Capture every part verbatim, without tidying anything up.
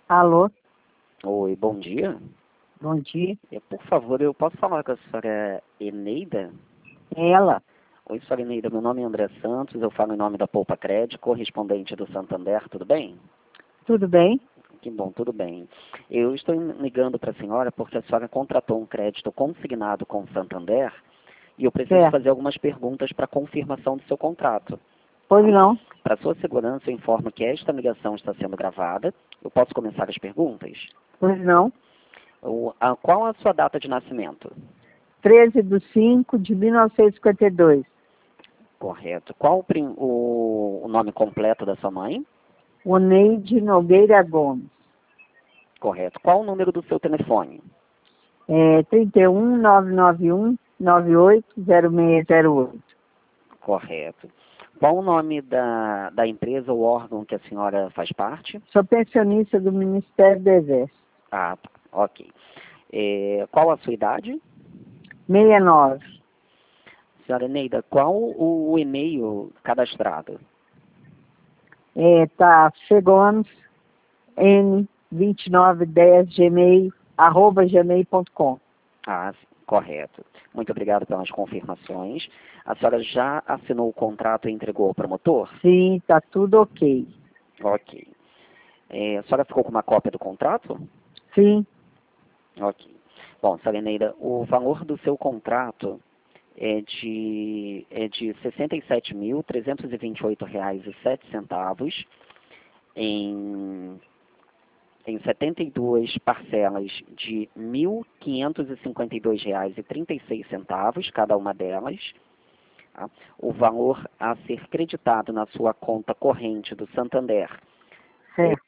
Alô, Oi, bom dia. bom dia. É, por favor, eu posso falar com a senhora Eneida? Ela, Oi, senhora Eneida, meu nome é André Santos, eu falo em nome da Poupa Crédito, correspondente do Santander, tudo bem? tudo bem? Que bom, tudo bem. Eu estou ligando para a senhora porque a senhora contratou um crédito consignado com o Santander e eu preciso Certo. fazer algumas perguntas para confirmação do seu contrato. Pois não? Para sua segurança, eu informo que esta ligação está sendo gravada. Eu posso começar as perguntas? Pois não? O- a- qual a sua data de nascimento? treze de cinco de mil novecentos e cinquenta e dois. Correto. Qual o, prim- o- o nome completo da sua mãe? Oneide Nogueira Gomes. Correto. Qual o número do seu telefone? É, trinta e um, nove nove um, nove oito zero seis zero oito. Correto. Qual o nome da, da empresa ou órgão que a senhora faz parte? Sou pensionista do Ministério do Exército. Ah, tá. Ok. É, qual a sua idade? sessenta e nove. Senhora Neida, qual o, o e-mail cadastrado? É, tá, Fegomes, N vinte e nove dez gmail, arroba gmail ponto com. Ah, sim, correto. Muito obrigado pelas confirmações. A senhora já assinou o contrato e entregou ao promotor? Sim, tá tudo ok. Ok. É, a senhora ficou com uma cópia do contrato? Sim, Ok. Bom, senhora Eneida, o valor do seu contrato é de, é de sessenta e sete mil, trezentos e vinte e oito reais e sete centavos em, em setenta e duas parcelas de mil quinhentos e cinquenta e dois reais e trinta e seis centavos, cada uma delas. Tá? O valor a ser creditado na sua conta corrente do Santander certo.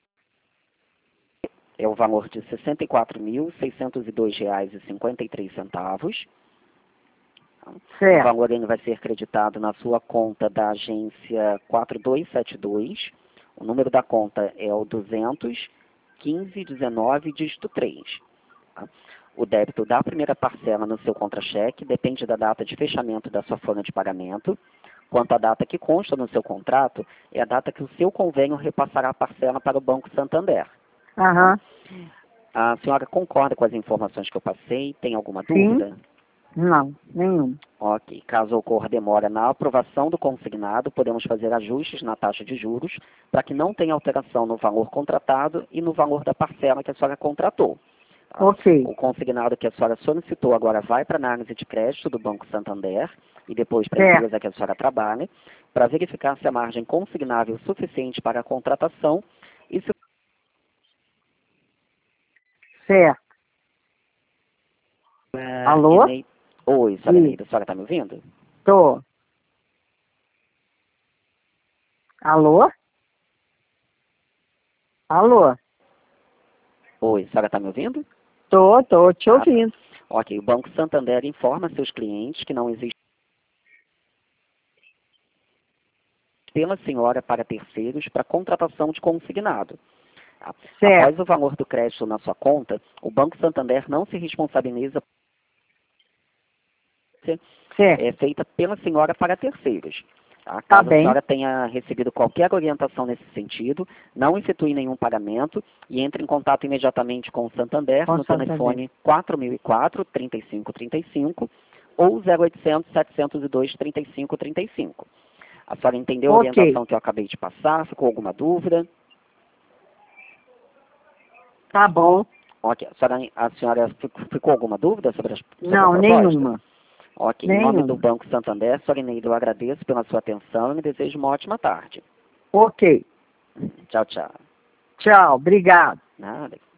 é o valor de sessenta e quatro mil, seiscentos e dois reais e cinquenta e três centavos. O Certo. valor ainda vai ser creditado na sua conta da agência quatro dois sete dois. O número da conta é o duzentos, quinze, dezenove, dígito três. Tá? O débito da primeira parcela no seu contra-cheque depende da data de fechamento da sua folha de pagamento. Quanto à data que consta no seu contrato, é a data que o seu convênio repassará a parcela para o Banco Santander. Aham. A senhora concorda com as informações que eu passei? Tem alguma Sim. dúvida? Não, nenhum. Ok. Caso ocorra demora na aprovação do consignado, podemos fazer ajustes na taxa de juros para que não tenha alteração no valor contratado e no valor da parcela que a senhora contratou. Tá? Ok. O consignado que a senhora solicitou agora vai para a análise de crédito do Banco Santander e depois para a Certo. empresa que a senhora trabalha, para verificar se a margem consignável é suficiente para a contratação e se Certo. É, Alô? Enei- Oi, senhora Sim. Eneida, a senhora está me ouvindo? Tô. Alô? Alô? Oi, a senhora está me ouvindo? Tô, tô te Ah, tá. ouvindo. Ok, o Banco Santander informa seus clientes que não existe pela senhora para terceiros para contratação de consignado. Tá? Certo. Após o valor do crédito na sua conta, o Banco Santander não se responsabiliza por Certo. é feita pela senhora para terceiros. Tá? Tá Caso a bem. senhora tenha recebido qualquer orientação nesse sentido, não efetue nenhum pagamento e entre em contato imediatamente com o Santander Com no Santander. telefone quatro mil e quatro, trinta e cinco trinta e cinco ou zero oitocentos, setecentos e dois, trinta e cinco trinta e cinco. A senhora entendeu a Ok. orientação que eu acabei de passar? Ficou alguma dúvida? Tá bom. Ok. A senhora, a senhora fic- ficou alguma dúvida sobre, as, sobre a Não, proposta? nenhuma. Ok. Em nome do Nenhuma. Banco Santander, senhora Eneida, eu agradeço pela sua atenção e me desejo uma ótima tarde. Ok. Tchau, tchau. Tchau. Obrigado. Nada.